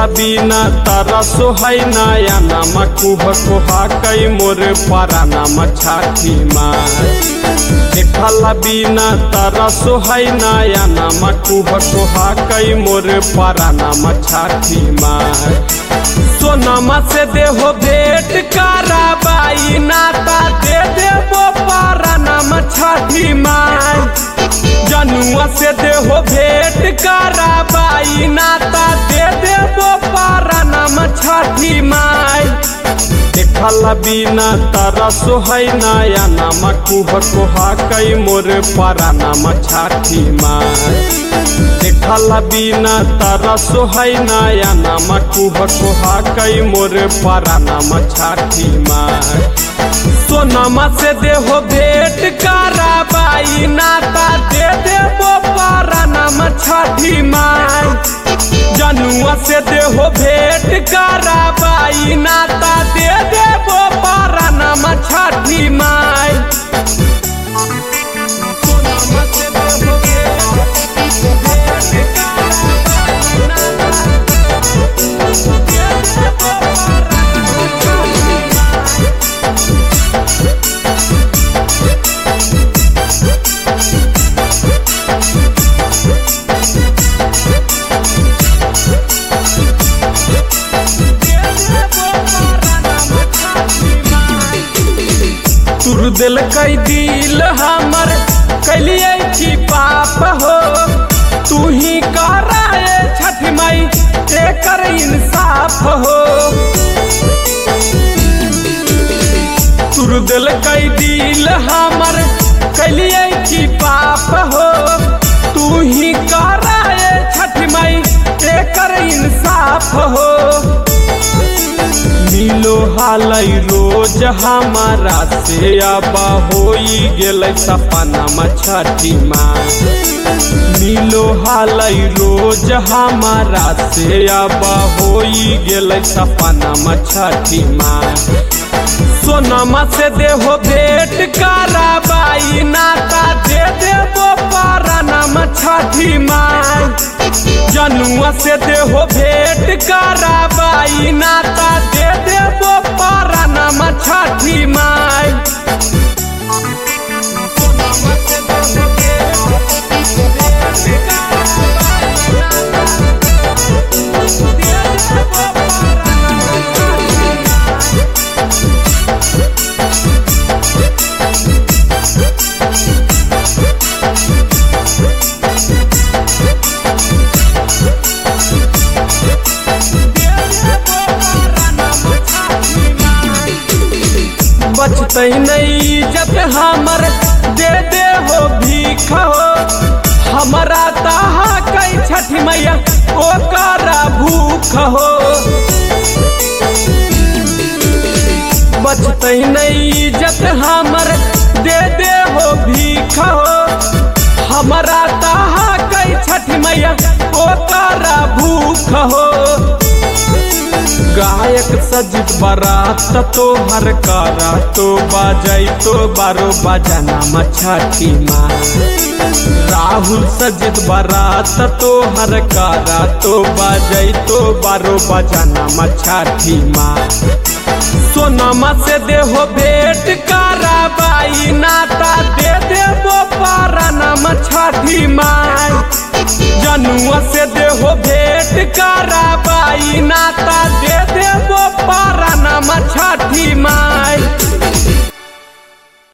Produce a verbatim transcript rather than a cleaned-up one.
बिना तारा सोहाई नया नाम कुह कुहा कई मोर पारा नाम छठी माई। देखला बिना तारा सोहाई नया नाम कुह कुहा कई मोर पारा नाम छठी माई। सोनमा से देहो भेंट कराबाई नाता दे देवो पारा नाम छठी माई। जनुआ से देहो भेंट कराबाई नाता दे देवो पारा नाम छठी माई। देखला बिना तारा सोहाई नया नाम कुह कुहा कई मोर पारा नाम छठी माई। देखला बिना तारा सोहाई नया नाम कुह कुहा कई मोर पारा नाम छठी माई। सोनमा से देहो भेंट कराबाई नाता दे देवो पारा नाम छठी माई। जनुआ से देहो भेंट कराबाई नाता दे देवो पारा नाम छठी माई। सोनमा से देहो तुर दिल कई दिल हमर कलिए की पाप हो। तू ही कराए छठी माई एकर इंसाफ हो। तुर दिल कई दिल हमर कलिए की पाप हो। तू ही कराए छठी माई एकर इंसाफ हो। मिलो हालई रोज हमारा से आबा होई गेलै सपना छठी माई। मिलो हालई रोज हमारा से आबा होई गेलै सपना छठी माई। सोनमा से देहो भेंट कराबाई नाता दे देवो पारा नाम छठी माई। जनुआ से देहो भेंट कराबाई नाता दे देवो पारा नाम छठी माई। बचते नहीं इज्जत हमर दे दे हो भीख हो। हमारा ताहा कई छठी मैया ओकरा भूख हो। बचते नहीं इज्जत हमर दे दे हो भीख हो। हमारा ताहा कई छठी मैया ओकरा भूख हो। गायक सजित बारात तो हर कारा तो बाजाई तो बारो बजाना छठी माई। राहुल सजित बारात तो हर कारा तो बाजाई तो बारो बजाना छठी माई। सोनमा से देहो भेंट कराबाई नाता दे देवो पारा नाम छठी माई। जनुआ से देहो भेंट कराबाई नाता दे देवो पारा नाम छठी माई।